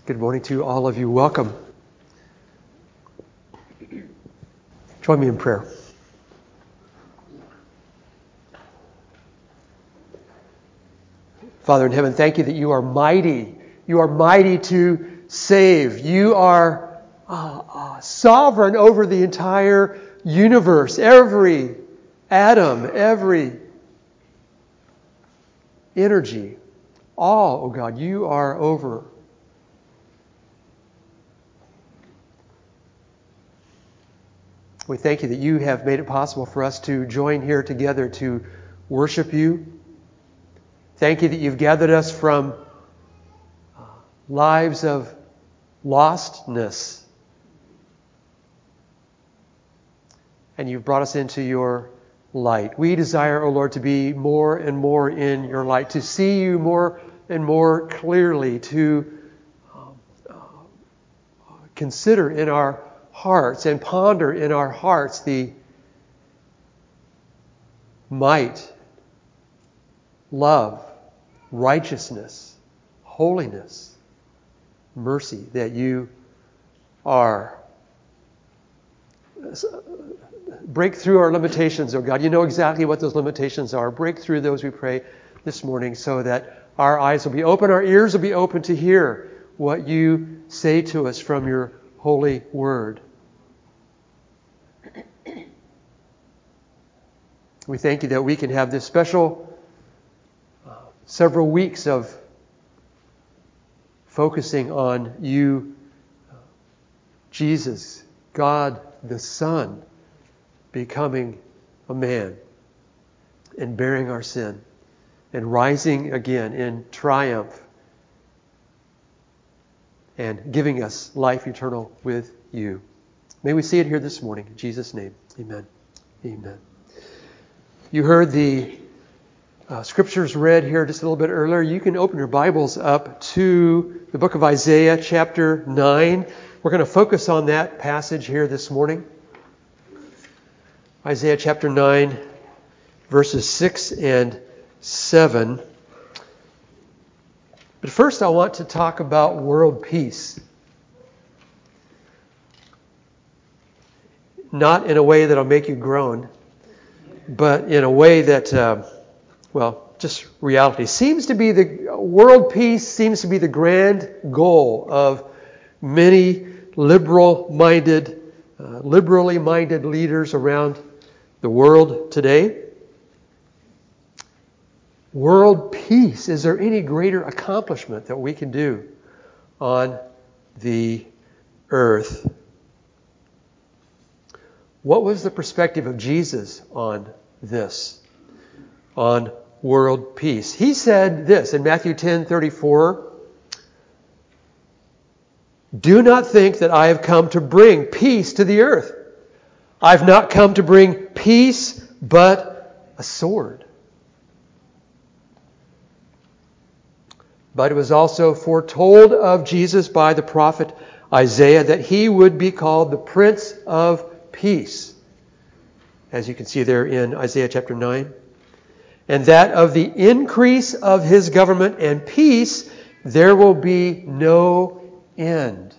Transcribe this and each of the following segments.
Good morning to all of you. Welcome. Join me in prayer. Father in heaven, thank you that you are mighty. You are mighty to save. You are sovereign over the entire universe, every atom, every energy. All, oh God, you are over. We thank you that you have made it possible for us to join here together to worship you. Thank you that you've gathered us from lives of lostness. And you've brought us into your light. We desire, O Lord, to be more and more in your light, to see you more and more clearly, to consider in our hearts and ponder in our hearts the might, love, righteousness, holiness, mercy that you are. Break through our limitations, oh God. You know exactly what those limitations are. Break through those, we pray, this morning so that our eyes will be open, our ears will be open to hear what you say to us from your holy word. We thank you that we can have this special several weeks of focusing on you, Jesus, God the Son, becoming a man and bearing our sin and rising again in triumph and giving us life eternal with you. May we see it here this morning. In Jesus' name, amen. Amen. You heard the scriptures read here just a little bit earlier. You can open your Bibles up to the book of Isaiah chapter 9. We're going to focus on that passage here this morning. Isaiah chapter 9, verses 6 and 7. But first I want to talk about world peace. Not in a way that'll make you groan, but in a way that, just reality. World peace seems to be the grand goal of many liberally minded leaders around the world today. World peace. Is there any greater accomplishment that we can do on the earth? What was the perspective of Jesus on this? On world peace. He said this in Matthew 10:34. Do not think that I have come to bring peace to the earth. I've not come to bring peace, but a sword. But it was also foretold of Jesus by the prophet Isaiah that he would be called the Prince of Peace. As you can see there in Isaiah chapter 9. And that of the increase of his government and peace, there will be no end.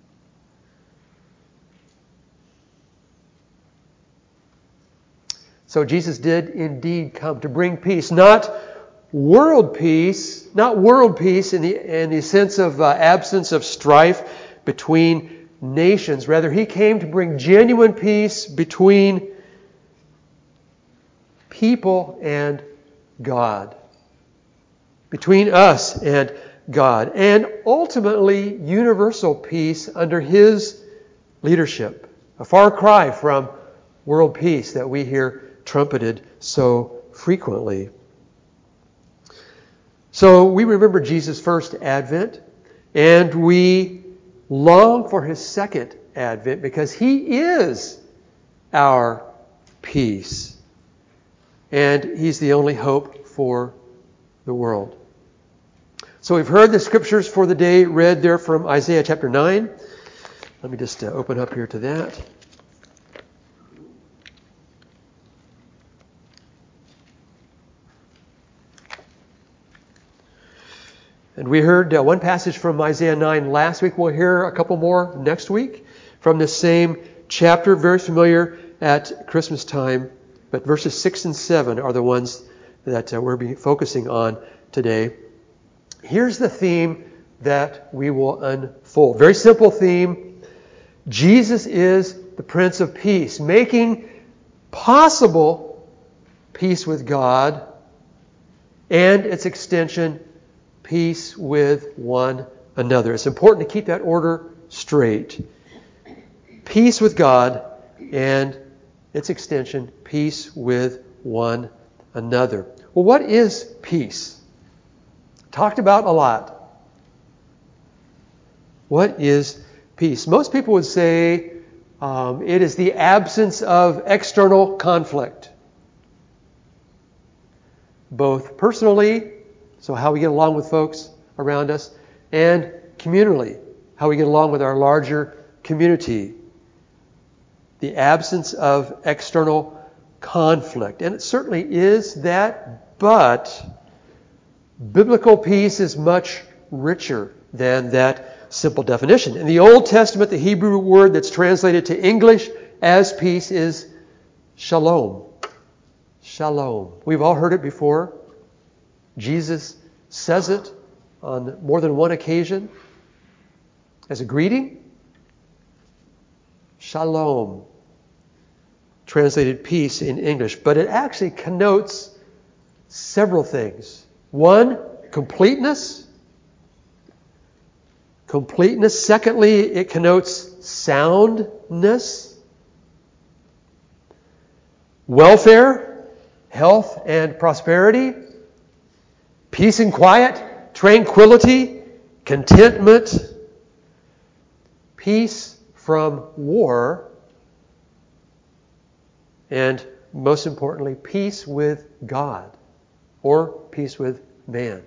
So Jesus did indeed come to bring peace, not world peace in the sense of absence of strife between nations. Rather, he came to bring genuine peace between people and God, between us and God, and ultimately universal peace under his leadership. A far cry from world peace that we hear trumpeted so frequently. So we remember Jesus' first advent, and we long for his second advent because he is our peace. And he's the only hope for the world. So we've heard the scriptures for the day read there from Isaiah chapter 9. Let me just open up here to that. And we heard one passage from Isaiah 9 last week. We'll hear a couple more next week from this same chapter, very familiar at Christmas time. But verses 6 and 7 are the ones that we'll be focusing on today. Here's the theme that we will unfold. Very simple theme. Jesus is the Prince of Peace, making possible peace with God and its extension, peace with one another. It's important to keep that order straight. Peace with God and its extension, peace with one another. Well, what is peace? Talked about a lot. What is peace? Most people would say it is the absence of external conflict. Both personally, so how we get along with folks around us, and communally, how we get along with our larger community. The absence of external conflict. And it certainly is that, but biblical peace is much richer than that simple definition. In the Old Testament, the Hebrew word that's translated to English as peace is shalom. Shalom. We've all heard it before. Jesus says it on more than one occasion as a greeting. Shalom. Translated peace in English. But it actually connotes several things. One, completeness. Completeness. Secondly, it connotes soundness. Welfare, health and prosperity. Peace and quiet, tranquility, contentment. Peace from war. And most importantly, peace with God or peace with man.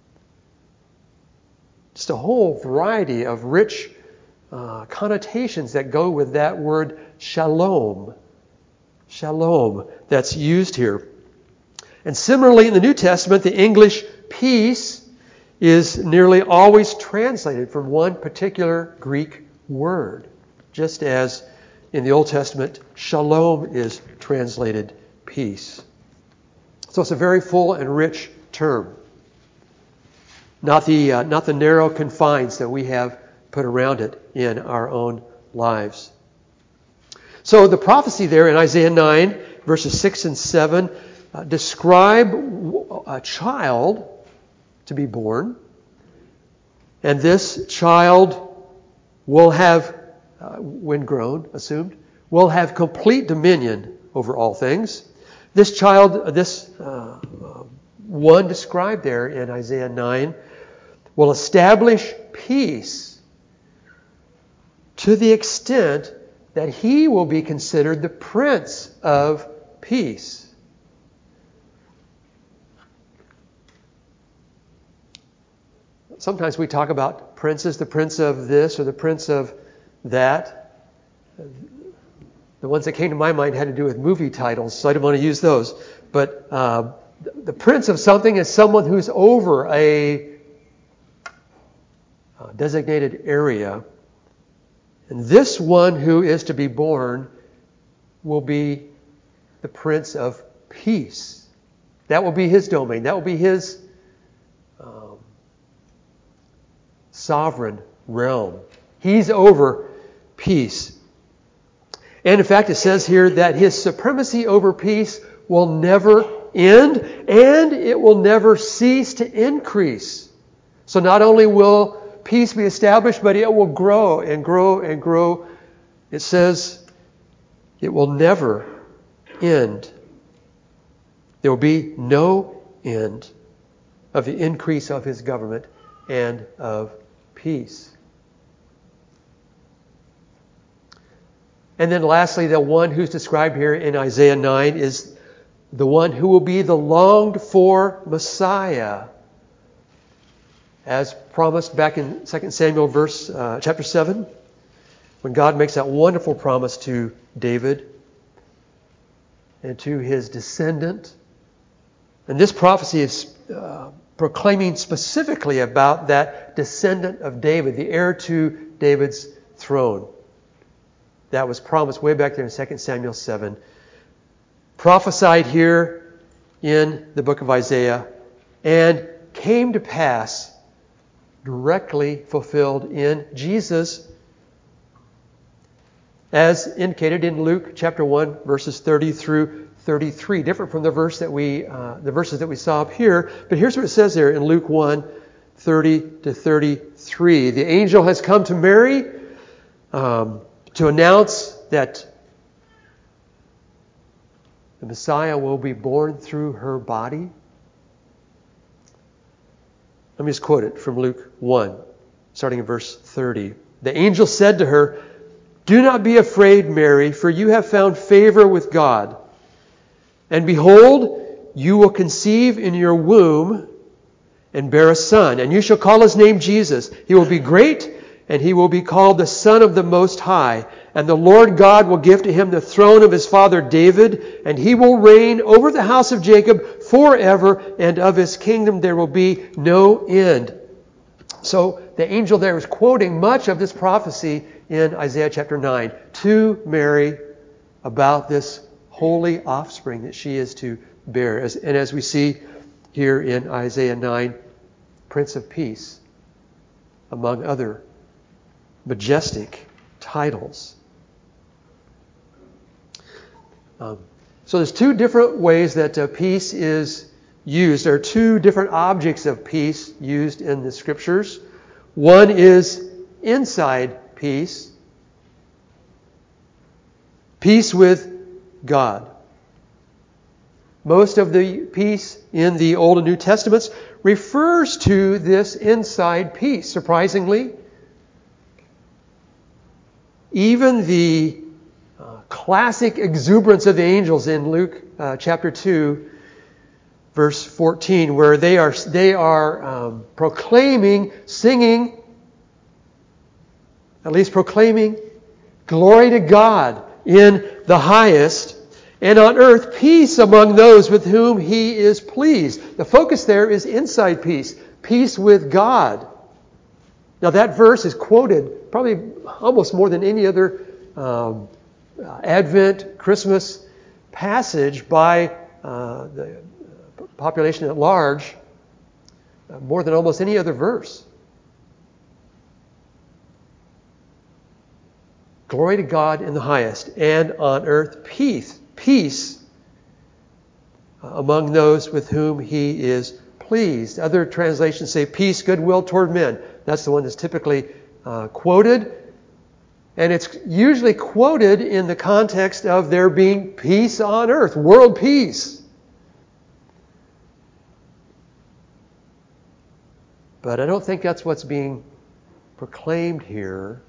Just a whole variety of rich connotations that go with that word shalom. Shalom that's used here. And similarly in the New Testament, the English peace is nearly always translated from one particular Greek word, just as in the Old Testament, shalom is translated peace. So it's a very full and rich term. Not the narrow confines that we have put around it in our own lives. So the prophecy there in Isaiah 9, verses 6 and 7, describe a child to be born. And this child will have, when grown, assumed, will have complete dominion over all things. This child, this one described there in Isaiah 9, will establish peace to the extent that he will be considered the Prince of Peace. Sometimes we talk about princes, the prince of this or the prince of that. The ones that came to my mind had to do with movie titles, so I don't want to use those. But the prince of something is someone who's over a designated area. And this one who is to be born will be the Prince of Peace. That will be his domain. That will be his sovereign realm. He's over peace. And in fact, it says here that his supremacy over peace will never end, and it will never cease to increase. So not only will peace be established, but it will grow and grow and grow. It says it will never end. There will be no end of the increase of his government and of peace. And then lastly, the one who's described here in Isaiah 9 is the one who will be the longed for Messiah. As promised back in 2 Samuel chapter 7, when God makes that wonderful promise to David and to his descendant. And this prophecy is proclaiming specifically about that descendant of David, the heir to David's throne. That was promised way back there in 2 Samuel 7. Prophesied here in the book of Isaiah and came to pass, directly fulfilled in Jesus, as indicated in Luke chapter 1, verses 30 through 33. Different from the verses that we saw up here. But here's what it says there in Luke 1, 30 to 33. The angel has come to Mary to announce that the Messiah will be born through her body. Let me just quote it from Luke 1, starting in verse 30. The angel said to her, "Do not be afraid, Mary, for you have found favor with God. And behold, you will conceive in your womb and bear a son, and you shall call his name Jesus. He will be great, and he will be called the Son of the Most High. And the Lord God will give to him the throne of his father David, and he will reign over the house of Jacob forever, and of his kingdom there will be no end." So the angel there is quoting much of this prophecy in Isaiah chapter 9 to Mary about this holy offspring that she is to bear. And as we see here in Isaiah 9, Prince of Peace, among other majestic titles. So there's two different ways that peace is used. There are two different objects of peace used in the Scriptures. One is inside peace. Peace with God. Most of the peace in the Old and New Testaments refers to this inside peace. Surprisingly, even the classic exuberance of the angels in Luke chapter 2, verse 14, where they are proclaiming, singing, at least proclaiming, glory to God in the highest, and on earth peace among those with whom He is pleased. The focus there is inside peace, peace with God. Now that verse is quoted probably almost more than any other Advent, Christmas passage by the population at large, more than almost any other verse. Glory to God in the highest, and on earth peace. Peace among those with whom He is pleased. Other translations say peace, goodwill toward men. That's the one that's typically quoted. And it's usually quoted in the context of there being peace on earth, world peace. But I don't think that's what's being proclaimed here.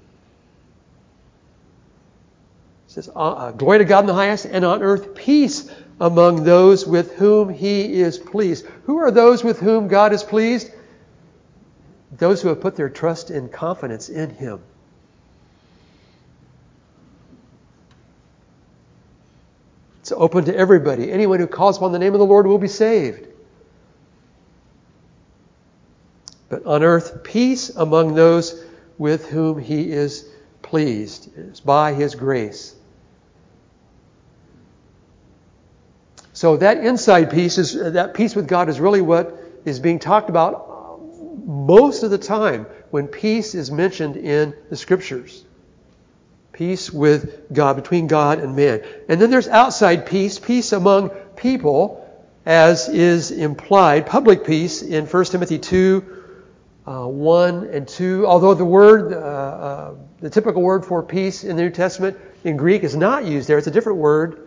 It says, glory to God in the highest, and on earth peace among those with whom He is pleased. Who are those with whom God is pleased? Those who have put their trust and confidence in Him. It's open to everybody. Anyone who calls upon the name of the Lord will be saved. But on earth, peace among those with whom He is pleased. It's by His grace. So that inside peace, that peace with God is really what is being talked about most of the time when peace is mentioned in the Scriptures. Peace with God, between God and man. And then there's outside peace, peace among people, as is implied, public peace in 1 Timothy 2, 1 and 2. Although the word, the typical word for peace in the New Testament in Greek is not used there. It's a different word.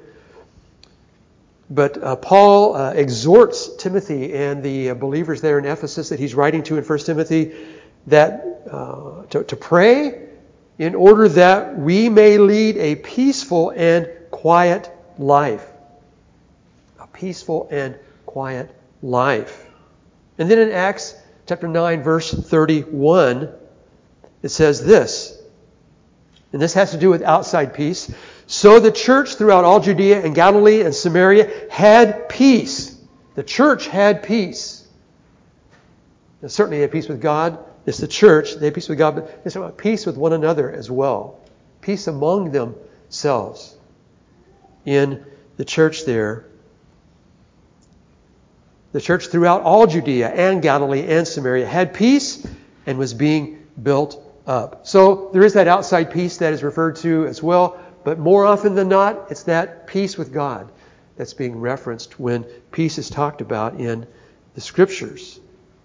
But Paul exhorts Timothy and the believers there in Ephesus that he's writing to in 1 Timothy that to pray in order that we may lead a peaceful and quiet life. A peaceful and quiet life. And then in Acts chapter 9, verse 31, it says this, and this has to do with outside peace. So the church throughout all Judea and Galilee and Samaria had peace. The church had peace. Now, certainly they had peace with God. It's the church. They had peace with God, but it's about peace with one another as well. Peace among themselves. In the church there. The church throughout all Judea and Galilee and Samaria had peace and was being built up. So there is that outside peace that is referred to as well, but more often than not, it's that peace with God that's being referenced when peace is talked about in the Scriptures.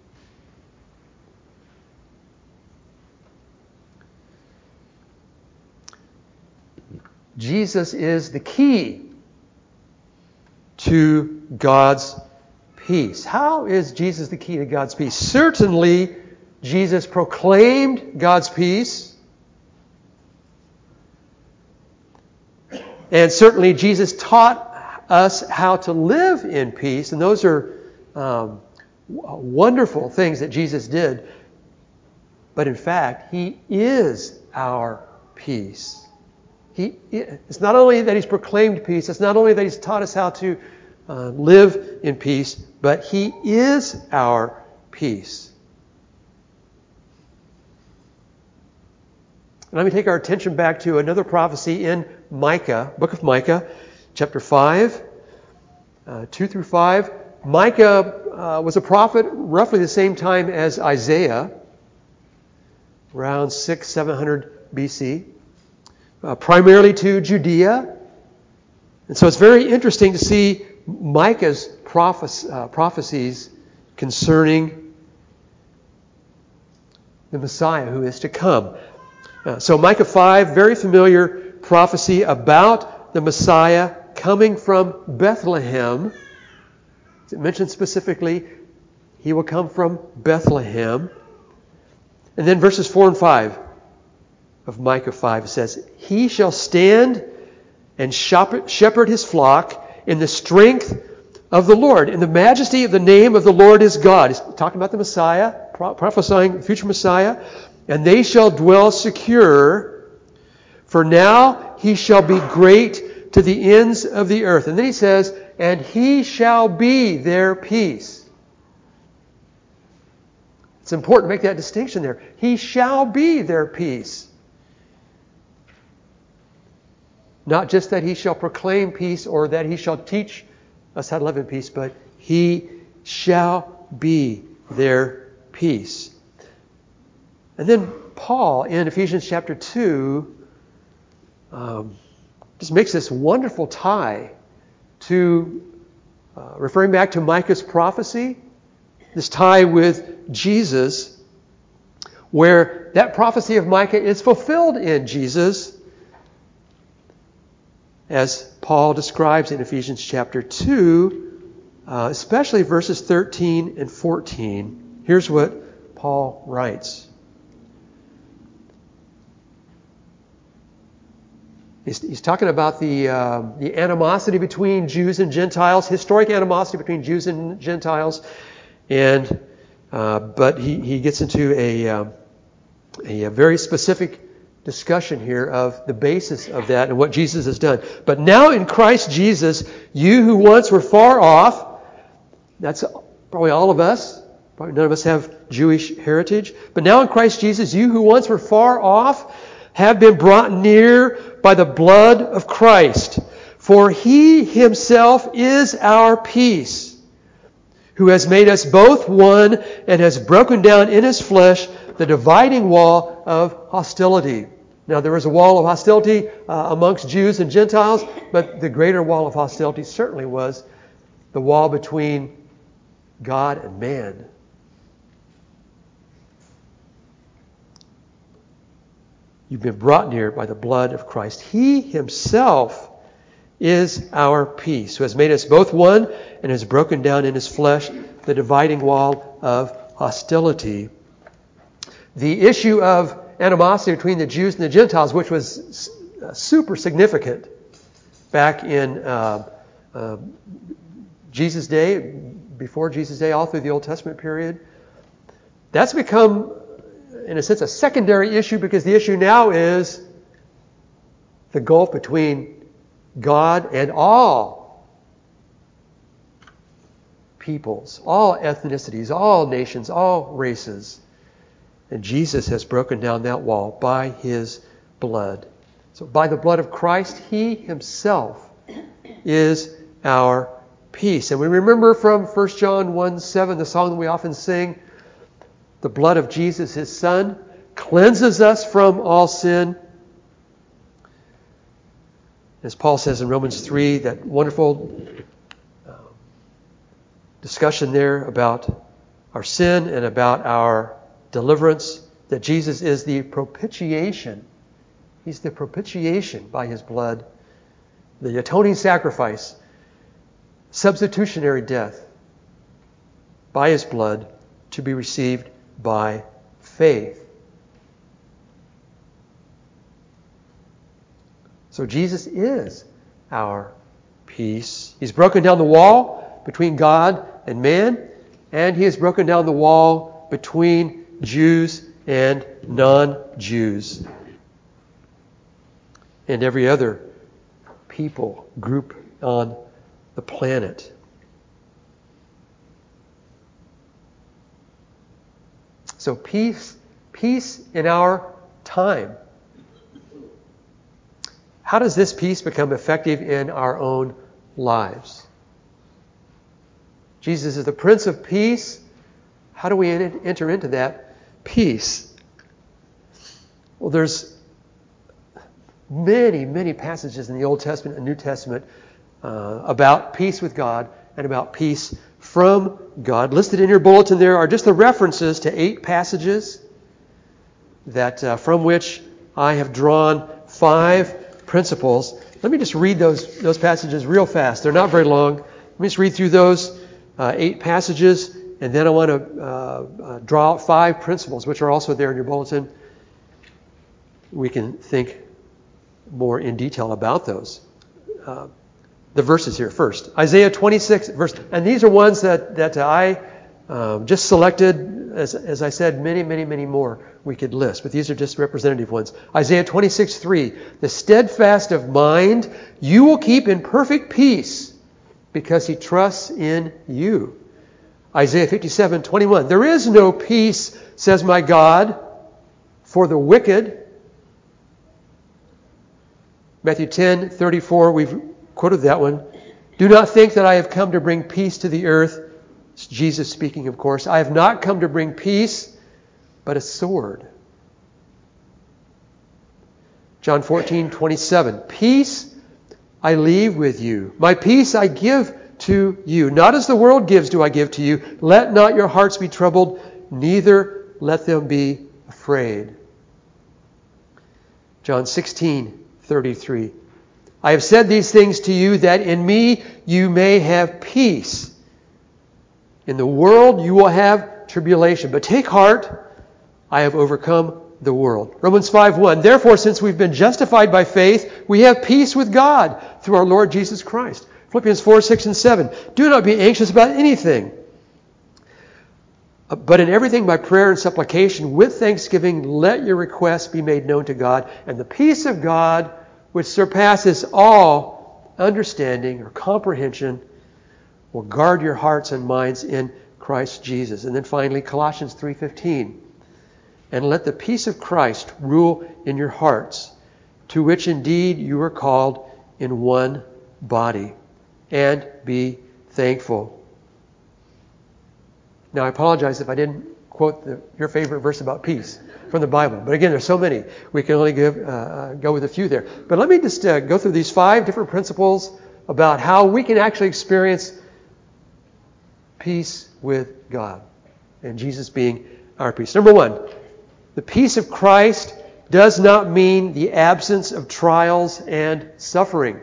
Jesus is the key to God's peace. How is Jesus the key to God's peace? Certainly, Jesus proclaimed God's peace. And certainly, Jesus taught us how to live in peace. And those are wonderful things that Jesus did. But in fact, He is our peace. It's not only that He's proclaimed peace, it's not only that He's taught us how to live in peace, but He is our peace. And let me take our attention back to another prophecy in Micah, book of Micah, chapter 5, 2 through 5. Micah was a prophet roughly the same time as Isaiah, around 700 BC. Primarily to Judea. And so it's very interesting to see Micah's prophecies concerning the Messiah who is to come. So Micah 5, very familiar prophecy about the Messiah coming from Bethlehem. It mentions specifically He will come from Bethlehem. And then verses 4 and 5. Of Micah 5 says, He shall stand and shepherd His flock in the strength of the Lord, in the majesty of the name of the Lord his God. He's talking about the Messiah, prophesying the future Messiah. And they shall dwell secure, for now He shall be great to the ends of the earth. And then He says, and He shall be their peace. It's important to make that distinction there. He shall be their peace. Not just that He shall proclaim peace or that He shall teach us how to live in peace, but He shall be their peace. And then Paul in Ephesians chapter 2 just makes this wonderful tie to referring back to Micah's prophecy, this tie with Jesus, where that prophecy of Micah is fulfilled in Jesus, as Paul describes in Ephesians chapter 2, especially verses 13 and 14. Here's what Paul writes. He's talking about the animosity between Jews and Gentiles, historic animosity between Jews and Gentiles, and but he gets into a very specific discussion here of the basis of that and what Jesus has done. But now in Christ Jesus, you who once were far off, that's probably all of us, probably none of us have Jewish heritage, but now in Christ Jesus, you who once were far off have been brought near by the blood of Christ. For He Himself is our peace, who has made us both one and has broken down in His flesh the dividing wall of hostility. Now, there was a wall of hostility amongst Jews and Gentiles, but the greater wall of hostility certainly was the wall between God and man. You've been brought near by the blood of Christ. He Himself is our peace, who has made us both one and has broken down in His flesh the dividing wall of hostility. The issue of animosity between the Jews and the Gentiles, which was super significant back in Jesus' day, before Jesus' day, all through the Old Testament period, that's become, in a sense, a secondary issue, because the issue now is the gulf between God and all peoples, all ethnicities, all nations, all races. And Jesus has broken down that wall by his blood. So by the blood of Christ, he himself is our peace. And we remember from 1 John 1:7, the song that we often sing, the blood of Jesus, his Son, cleanses us from all sin. As Paul says in Romans 3, that wonderful discussion there about our sin and about our deliverance, that Jesus is the propitiation. He's the propitiation by his blood, the atoning sacrifice, substitutionary death by his blood to be received by faith. So Jesus is our peace. He's broken down the wall between God and man, and he has broken down the wall between Jews and non-Jews and every other people group on the planet. So peace in our time. How does this peace become effective in our own lives? Jesus is the Prince of Peace. How do we enter into that peace? Well, there's many, many passages in the Old Testament and New Testament about peace with God and about peace from God. Listed in your bulletin there are just the references to 8 passages that from which I have drawn 5 principles. Let me just read those passages real fast. They're not very long. Let me just read through those 8 passages, and then I want to draw out 5 principles, which are also there in your bulletin. We can think more in detail about those. The verses here first. Isaiah 26, verse, and these are ones that I just selected. As I said, many more we could list, but these are just representative ones. Isaiah 26:3, the steadfast of mind you will keep in perfect peace because he trusts in you. Isaiah 57:21, there is no peace, says my God, for the wicked. Matthew 10:34, we've quoted that one. Do not think that I have come to bring peace to the earth. It's Jesus speaking, of course. I have not come to bring peace, but a sword. John 14:27, peace I leave with you. My peace I give to you. Not as the world gives do I give to you. Let not your hearts be troubled, neither let them be afraid. John 16:33, I have said these things to you that in me you may have peace. In the world you will have tribulation, but take heart, I have overcome the world. Romans 5:1, therefore since we've been justified by faith, we have peace with God through our Lord Jesus Christ. Philippians 4:6 and 7, do not be anxious about anything, but in everything by prayer and supplication with thanksgiving let your requests be made known to God, and the peace of God which surpasses all understanding or comprehension will guard your hearts and minds in Christ Jesus. And then finally, Colossians 3:15. And let the peace of Christ rule in your hearts, to which indeed you are called in one body, and be thankful. Now, I apologize if I didn't quote your favorite verse about peace from the Bible. But again, there's so many. We can only go with a few there. But let me just go through these 5 different principles about how we can actually experience peace with God, and Jesus being our peace. Number 1, the peace of Christ does not mean the absence of trials and suffering.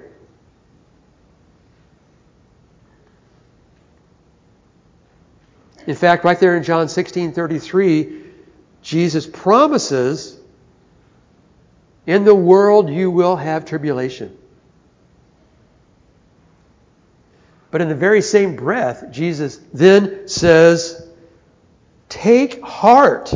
In fact, right there in John 16:33, Jesus promises, in the world you will have tribulation. But in the very same breath, Jesus then says, take heart,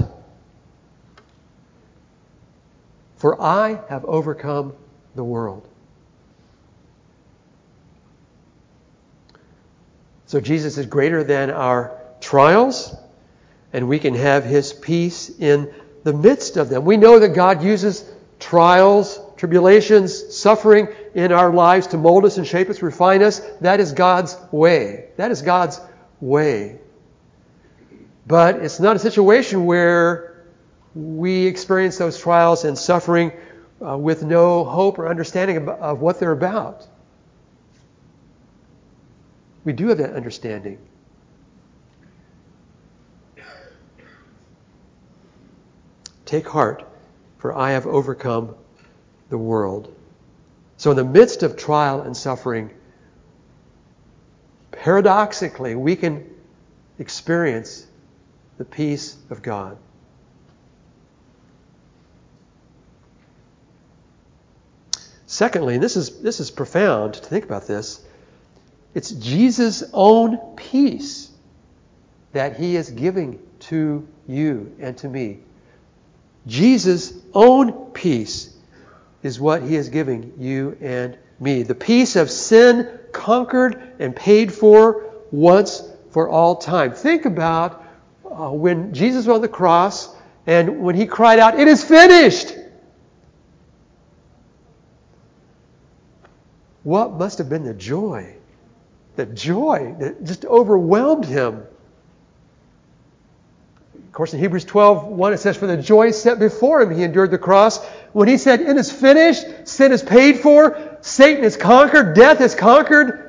for I have overcome the world. So Jesus is greater than our trials, and we can have His peace in the midst of them. We know that God uses trials, tribulations, suffering in our lives to mold us and shape us, refine us. That is God's way. That is God's way. But it's not a situation where we experience those trials and suffering with no hope or understanding of what they're about. We do have that understanding. Take heart, for I have overcome the world. So in the midst of trial and suffering, paradoxically, we can experience the peace of God. Secondly, and this is profound to think about this, it's Jesus' own peace that He is giving to you and to me. Jesus' own peace is what He is giving you and me. The peace of sin conquered and paid for once for all time. Think about when Jesus was on the cross and when He cried out, "It is finished!" What must have been the joy that just overwhelmed Him. Of course, in Hebrews 12:1 it says, "For the joy set before Him, He endured the cross." When He said, "It is finished," sin is paid for, Satan is conquered, death is conquered.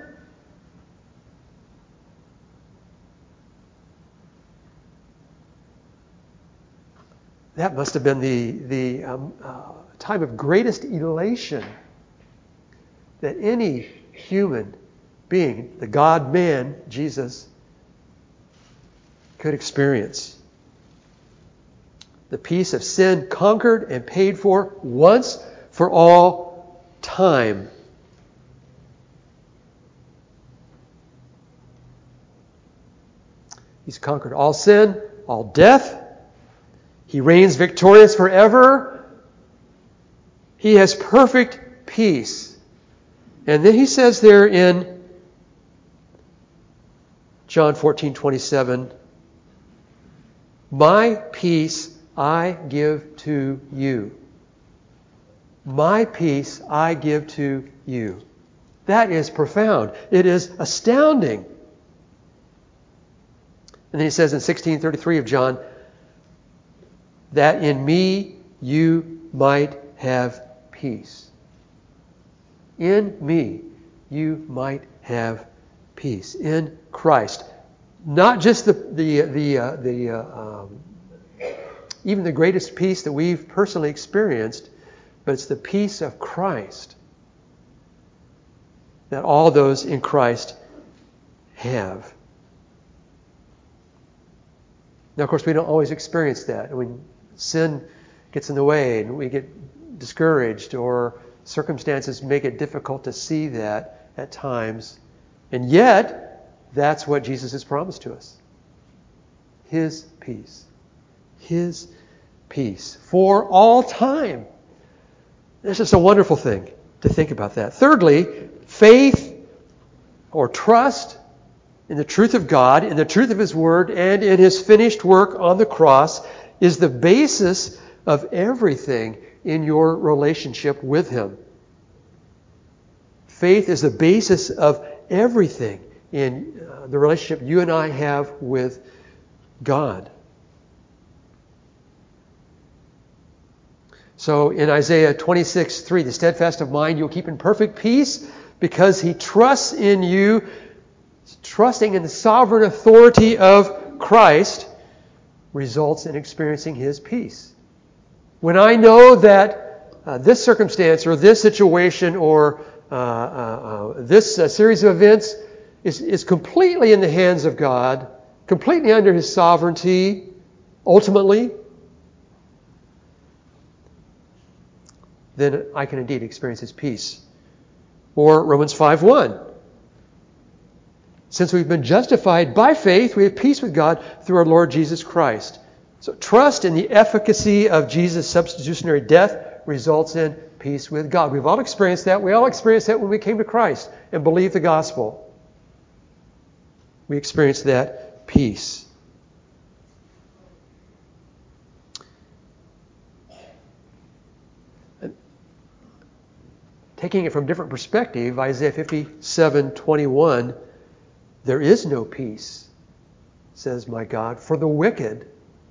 That must have been the time of greatest elation that any human being, the God-man, Jesus, could experience. The peace of sin conquered and paid for once for all time. He's conquered all sin, all death. He reigns victorious forever. He has perfect peace. And then He says there in John 14:27, "My peace I give to you. My peace I give to you." That is profound. It is astounding. And then He says in 16:33 of John, "That in me you might have peace." In me you might have peace. In Christ. Not just even the greatest peace that we've personally experienced, but it's the peace of Christ that all those in Christ have. Now, of course, we don't always experience that. When sin gets in the way and we get discouraged or circumstances make it difficult to see that at times. And yet, that's what Jesus has promised to us. His peace. His peace. For all time. It's just a wonderful thing to think about that. Thirdly, faith or trust in the truth of God, in the truth of His Word, and in His finished work on the cross is the basis of everything in your relationship with Him. Faith is the basis of everything in the relationship you and I have with God. So in Isaiah 26:3, "The steadfast of mind you'll keep in perfect peace because he trusts in you." Trusting in the sovereign authority of Christ results in experiencing His peace. When I know that this circumstance or this situation or this series of events is completely in the hands of God, completely under His sovereignty, ultimately, then I can indeed experience His peace. Or Romans 5:1. "Since we've been justified by faith, we have peace with God through our Lord Jesus Christ." So trust in the efficacy of Jesus' substitutionary death results in peace with God. We've all experienced that. We all experienced that when we came to Christ and believed the gospel. we experience that peace. Taking it from a different perspective, Isaiah 57:21, there is no peace, says my God, for the wicked.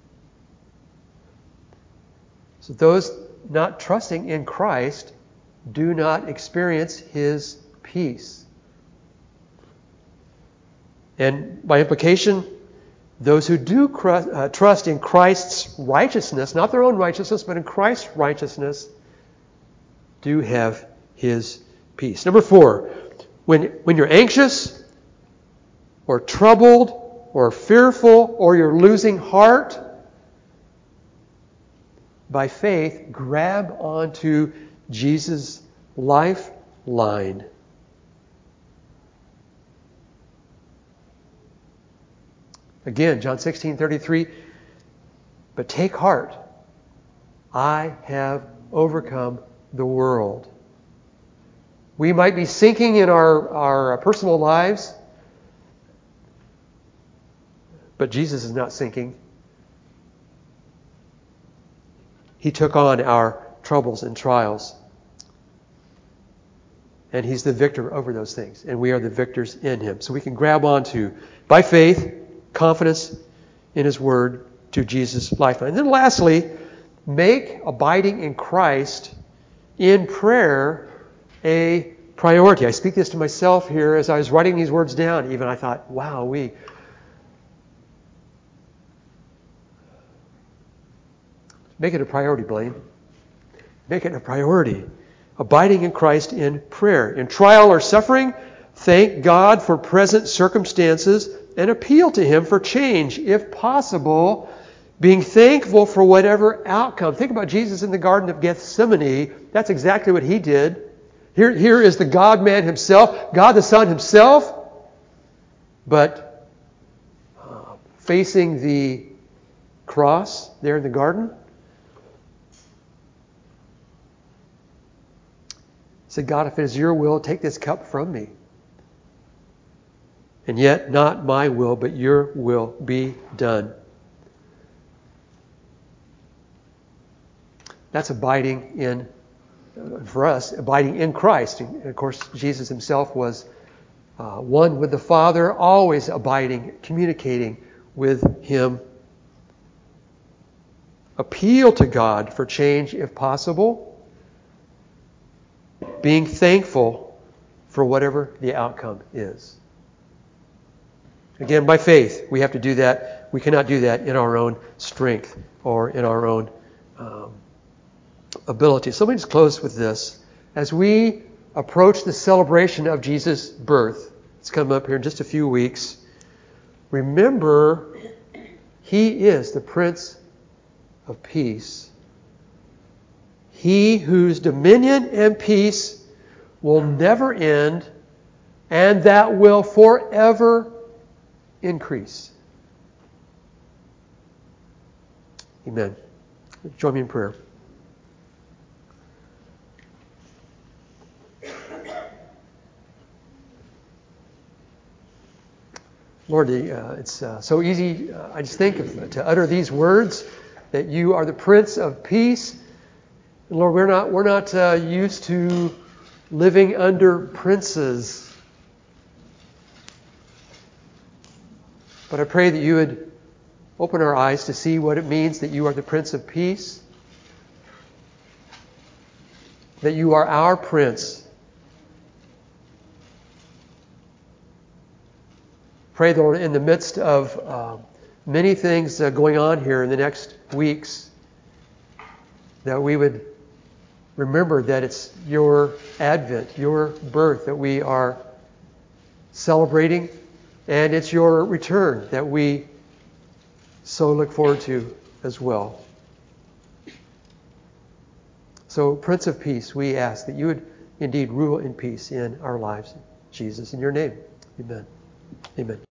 So those not trusting in Christ do not experience His peace. And by implication, those who do trust in Christ's righteousness, not their own righteousness, but in Christ's righteousness, do have His peace. Number 4, when you're anxious or troubled or fearful or you're losing heart, by faith, grab onto Jesus' lifeline. Again, John 16:33, but take heart, I have overcome the world. We might be sinking in our personal lives, but Jesus is not sinking. He took on our troubles and trials. And He's the victor over those things. And we are the victors in Him. So we can grab onto, by faith, confidence in His Word to Jesus' lifeline. And then lastly, make abiding in Christ in prayer a priority. I speak this to myself here as I was writing these words down. Even I thought, wow, make it a priority, Blaine. Make it a priority. Abiding in Christ in prayer. In trial or suffering, thank God for present circumstances and appeal to Him for change, if possible, being thankful for whatever outcome. Think about Jesus in the Garden of Gethsemane. That's exactly what He did. Here is the God-man Himself, God the Son Himself, but facing the cross there in the garden. Said, God, if it is your will, take this cup from me. And yet, not my will, but your will be done. That's abiding in, for us, abiding in Christ. And of course, Jesus Himself was one with the Father, always abiding, communicating with Him. Appeal to God for change if possible. Being thankful for whatever the outcome is. Again, by faith, we have to do that. We cannot do that in our own strength or in our own ability. So let me just close with this. As we approach the celebration of Jesus' birth, it's coming up here in just a few weeks, remember, He is the Prince of Peace. He whose dominion and peace will never end, and that will forever increase. Amen. Join me in prayer. Lord, it's so easy, I just think, to utter these words, that you are the Prince of Peace. And Lord, we're not used to living under princes. But I pray that you would open our eyes to see what it means that you are the Prince of Peace, that you are our Prince. Pray, Lord, in the midst of many things going on here in the next weeks, that we would remember that it's your advent, your birth that we are celebrating, and it's your return that we so look forward to as well. So, Prince of Peace, we ask that you would indeed rule in peace in our lives. Jesus, in your name, amen. Amen.